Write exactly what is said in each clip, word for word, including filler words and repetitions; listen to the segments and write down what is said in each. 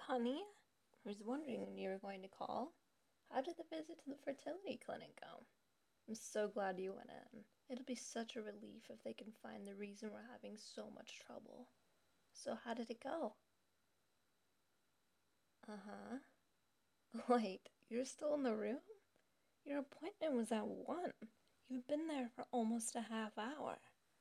honey. I was wondering when you were going to call. How did the visit to the fertility clinic go? I'm so glad you went in. It'll be such a relief if they can find the reason we're having so much trouble. So, how did it go? Uh huh. Wait, you're still in the room? Your appointment was at one. You've been there for almost a half hour.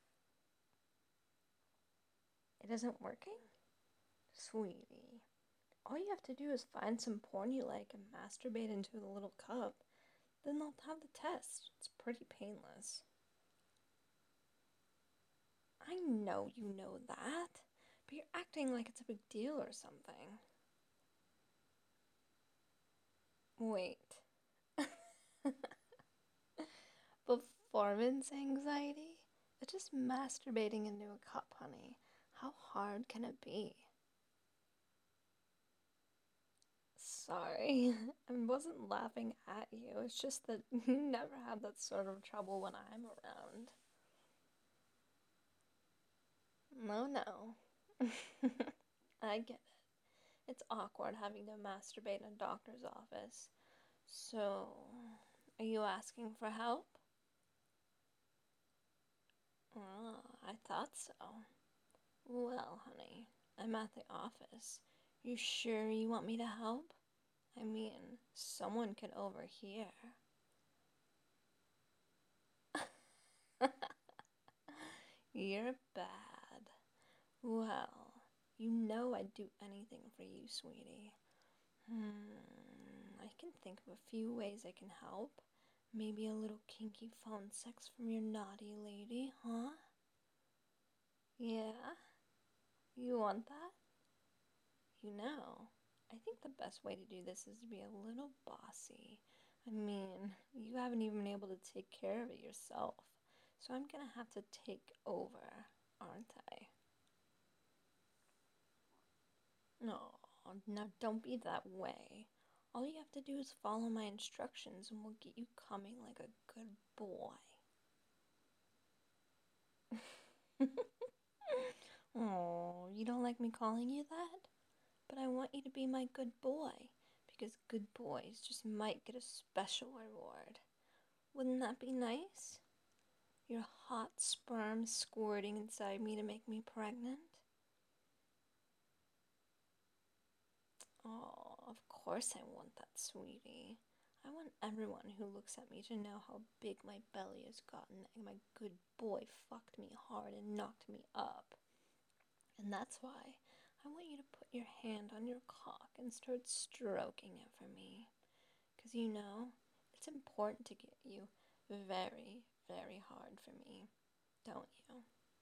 It isn't working? Sweetie, all you have to do is find some porn you like and masturbate into the little cup. Then they'll have the test. It's pretty painless. I know you know that, but you're acting like it's a big deal or something. Wait. Performance anxiety? It's just masturbating into a cup, honey. How hard can it be? Sorry, I wasn't laughing at you. It's just that you never have that sort of trouble when I'm around. No, no. I get it. It's awkward having to masturbate in a doctor's office. So, are you asking for help? Oh, I thought so. Well, honey, I'm at the office. You sure you want me to help? I mean, someone could overhear. You're bad. Well, you know I'd do anything for you, sweetie. Hmm, I can think of a few ways I can help. Maybe a little kinky phone sex from your naughty lady, huh? Yeah? You want that? You know, I think the best way to do this is to be a little bossy. I mean, you haven't even been able to take care of it yourself. So I'm gonna have to take over, aren't I? No, now don't be that way. All you have to do is follow my instructions and we'll get you coming like a good boy. Oh, you don't like me calling you that? But I want you to be my good boy, because good boys just might get a special reward. Wouldn't that be nice? Your hot sperm squirting inside me to make me pregnant? Oh, of course I want that, sweetie. I want everyone who looks at me to know how big my belly has gotten and my good boy fucked me hard and knocked me up. And that's why I want you to put your hand on your cock and start stroking it for me. Because you know, it's important to get you very, very hard for me, don't you?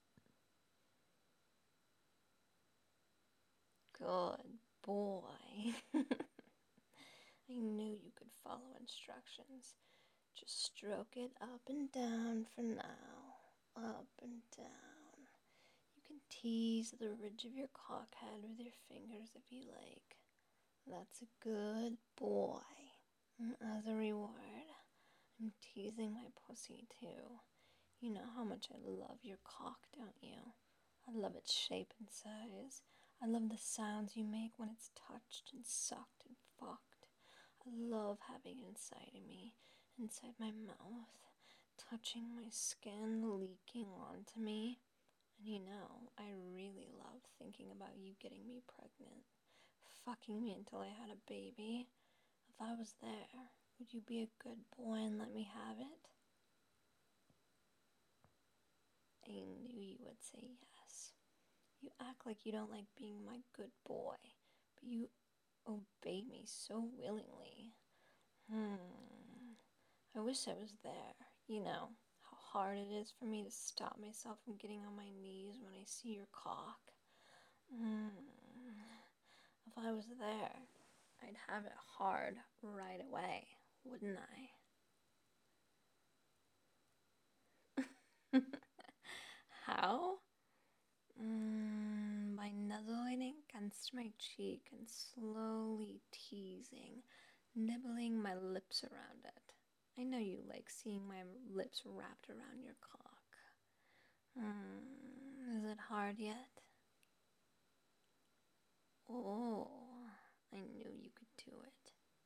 Good boy. I knew you could follow instructions. Just stroke it up and down for now. Up and down. You can tease the ridge of your cock head with your fingers if you like. That's a good boy. And as a reward, I'm teasing my pussy too. You know how much I love your cock, don't you? I love its shape and size. I love the sounds you make when it's touched and sucked and fucked. I love having it inside of me, inside my mouth, touching my skin, leaking onto me. And you know, I really love thinking about you getting me pregnant, fucking me until I had a baby. If I was there, would you be a good boy and let me have it? I knew you would say yes. You act like you don't like being my good boy, but you obey me so willingly. Hmm. I wish I was there. You know, how hard it is for me to stop myself from getting on my knees when I see your cock. Hmm. If I was there, I'd have it hard right away, wouldn't I? How? Mm, by nuzzling it against my cheek and slowly teasing, nibbling my lips around it. I know you like seeing my lips wrapped around your cock. Mm, is it hard yet? Oh,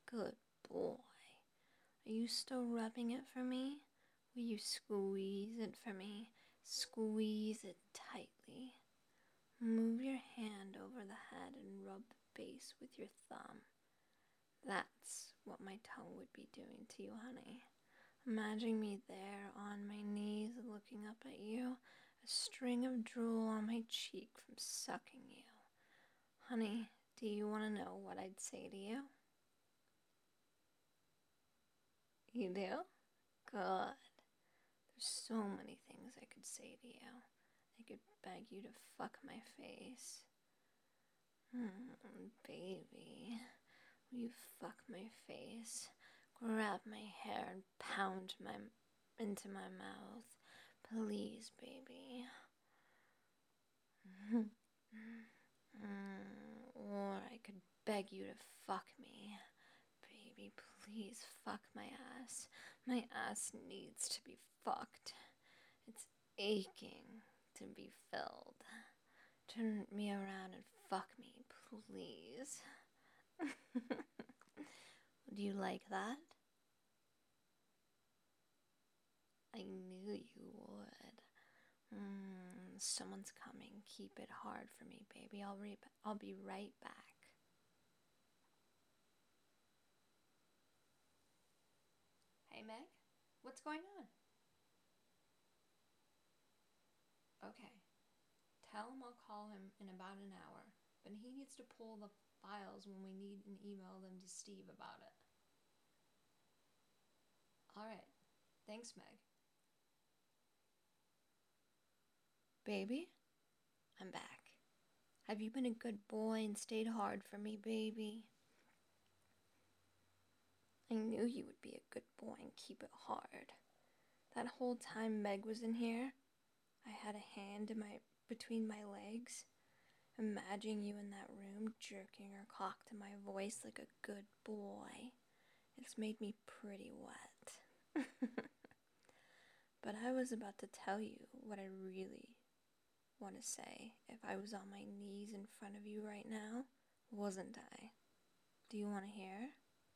Good boy. Are you still rubbing it for me? Will you squeeze it for me? Squeeze it tightly. Move your hand over the head and rub the base with your thumb. That's what my tongue would be doing to you, honey. Imagine me there on my knees looking up at you, a string of drool on my cheek from sucking you. Honey, do you want to know what I'd say to you? You do? Good. There's so many things I could say to you. I could beg you to fuck my face. Mm, baby, will you fuck my face? Grab my hair and pound my into my mouth. Please, baby. mm, or I could beg you to fuck me. Baby, please fuck my ass. My ass needs to be fucked. It's aching to be filled. Turn me around and fuck me, please. Do you like that? I knew you would. Mm, someone's coming. Keep it hard for me, baby. I'll re- I'll be right back. Hey, Meg? What's going on? Okay. Tell him I'll call him in about an hour, but he needs to pull the files when we need and email them to Steve about it. Alright. Thanks, Meg. Baby? I'm back. Have you been a good boy and stayed hard for me, baby? I knew you would be a good boy and keep it hard. That whole time Meg was in here, I had a hand in my between my legs, imagining you in that room jerking her cock to my voice like a good boy. It's made me pretty wet. But I was about to tell you what I really want to say if I was on my knees in front of you right now, wasn't I? Do you want to hear?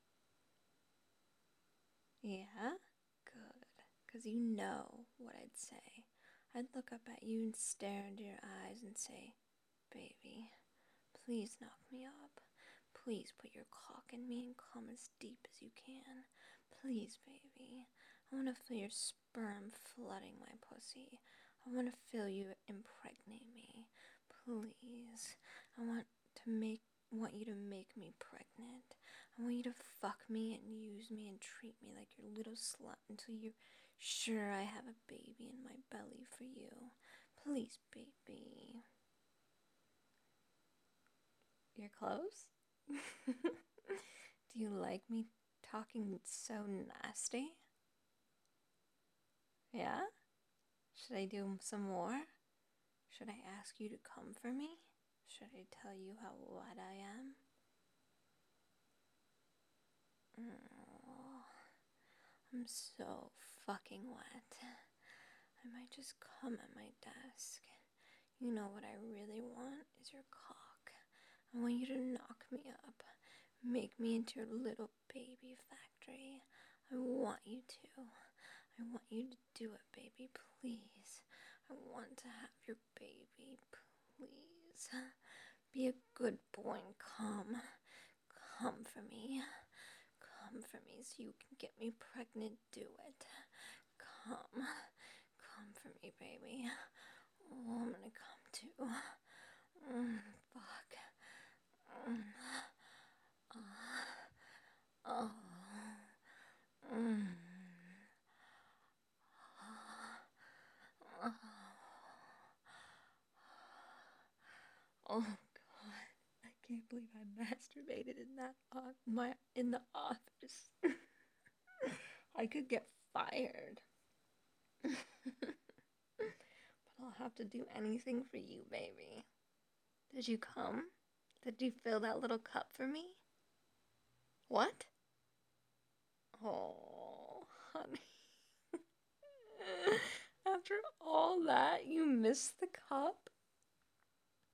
Yeah? Good. Because you know what I'd say. I'd look up at you and stare into your eyes and say, baby, please knock me up. Please put your cock in me and come as deep as you can. Please, baby. I want to feel your sperm flooding my pussy. I want to feel you impregnate me. Please. I want to make want you to make me pregnant. I want you to fuck me and use me and treat me like your little slut until you're sure I have a baby in my belly for you. Please, baby. You're close? Do you like me talking so nasty? Yeah? Should I do some more? Should I ask you to come for me? Should I tell you how wet I am? Oh, I'm so fucking wet. I might just come at my desk. You know what I really want is your cock. I want you to knock me up. Make me into your little baby factory. I want you to. I want you to do it, baby, please. I want to have your baby, please. Be a good boy and come. Come for me. Come for me so you can get me pregnant. Do it. Come. Come for me, baby. Oh, I'm gonna come too. Mm, fuck. Mm. Uh, oh. Mm. Oh. Oh God, I can't believe I masturbated in that uh, my in the office. I could get fired. But I'll have to do anything for you, baby. Did you come? Did you fill that little cup for me? What? Oh, honey. After all that, you missed the cup?